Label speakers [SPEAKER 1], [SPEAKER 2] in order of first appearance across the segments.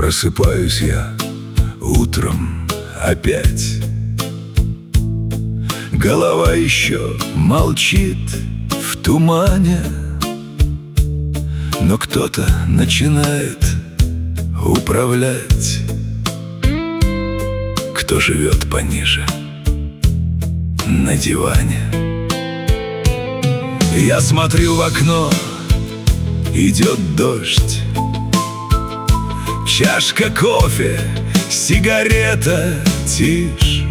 [SPEAKER 1] Просыпаюсь я утром опять. Голова еще молчит в тумане, но кто-то начинает управлять. Кто живет пониже на диване. Я смотрю в окно, идет дождь. Чашка кофе, сигарета, тишь.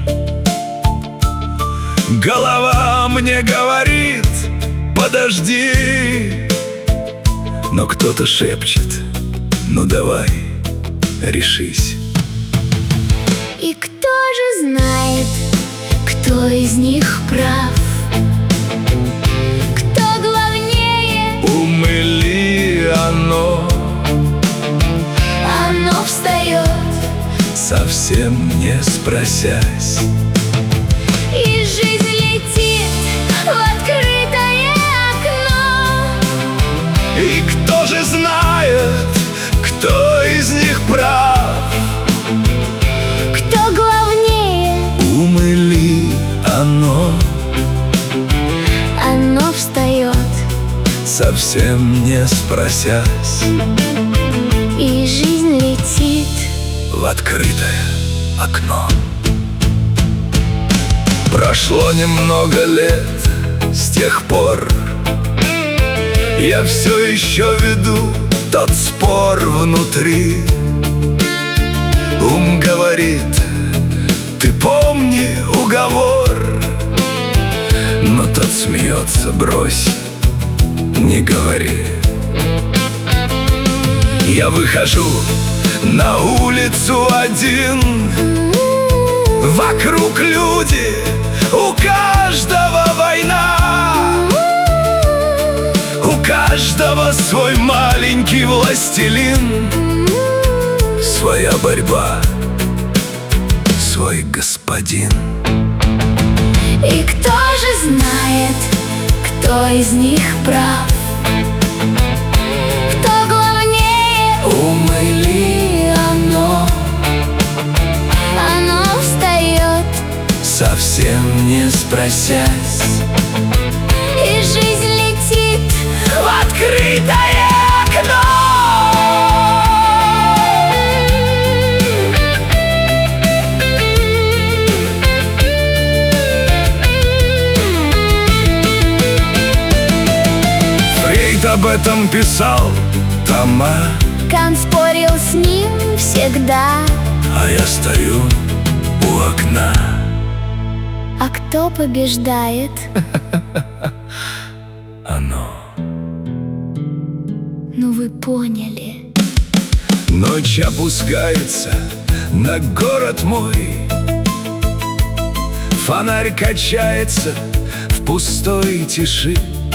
[SPEAKER 1] Голова мне говорит: подожди. Но кто-то шепчет: ну давай, решись.
[SPEAKER 2] И кто же знает, кто из них прав? Кто главнее?
[SPEAKER 1] Ум или оно?
[SPEAKER 2] Оно встает,
[SPEAKER 1] совсем не спросясь.
[SPEAKER 2] и жизнь летит в открытое окно.
[SPEAKER 1] И кто же знает, кто из них прав?
[SPEAKER 2] Кто главнее?
[SPEAKER 1] Ум или оно?
[SPEAKER 2] Оно встает,
[SPEAKER 1] Совсем не спросясь,
[SPEAKER 2] и жизнь летит.
[SPEAKER 1] в открытое окно. Прошло немного лет с тех пор. Я все еще веду тот спор внутри. Ум говорит: ты помни уговор. Но тот смеется: брось, не говори. Я выхожу на улицу один. Вокруг люди, у каждого война. У каждого свой маленький властелин. Своя борьба, свой господин.
[SPEAKER 2] И кто же знает, кто из них прав? Кто главнее?
[SPEAKER 1] Ум или оно?
[SPEAKER 2] Оно встает,
[SPEAKER 1] Совсем не спросясь,
[SPEAKER 2] и жизнь летит.
[SPEAKER 1] в открытое окно. Фрейд об этом писал тома,
[SPEAKER 2] Кант спорил с ним всегда.
[SPEAKER 1] а я стою у окна.
[SPEAKER 2] А кто побеждает?
[SPEAKER 1] Оно.
[SPEAKER 2] Ну вы поняли.
[SPEAKER 1] Ночь опускается на город мой. Фонарь качается в пустой тиши.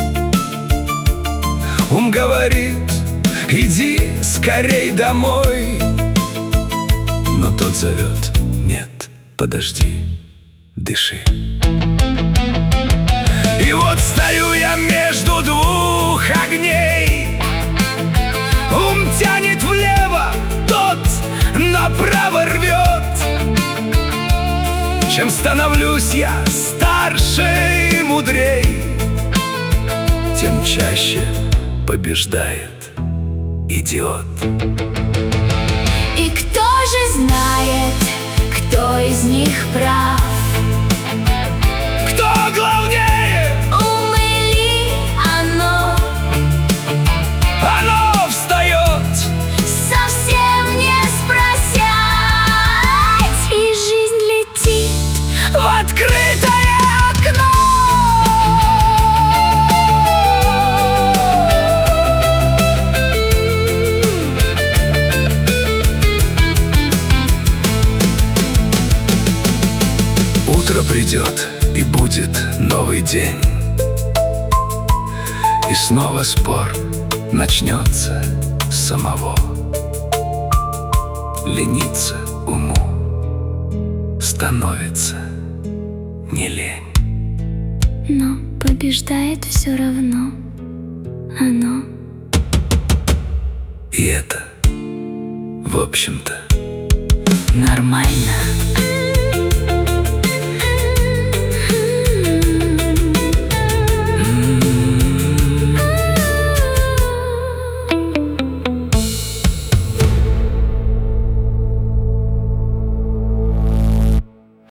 [SPEAKER 1] Ум говорит: иди скорей домой. Но тот зовет: нет, подожди, дыши. И вот стою я между двух огней. Ум тянет влево, тот направо рвет. Чем становлюсь я старше и мудрей, тем чаще побеждает идиот.
[SPEAKER 2] И кто же знает, кто из них прав?
[SPEAKER 1] Кто главнее?
[SPEAKER 2] Ум или оно?
[SPEAKER 1] Оно встает,
[SPEAKER 2] Совсем не спросясь, и жизнь летит.
[SPEAKER 1] в открытое окно. Утро придет, и будет новый день. И снова спор начнется с самого. Лениться уму становится не лень.
[SPEAKER 2] Но побеждает все равно оно.
[SPEAKER 1] И это В общем-то,
[SPEAKER 3] нормально.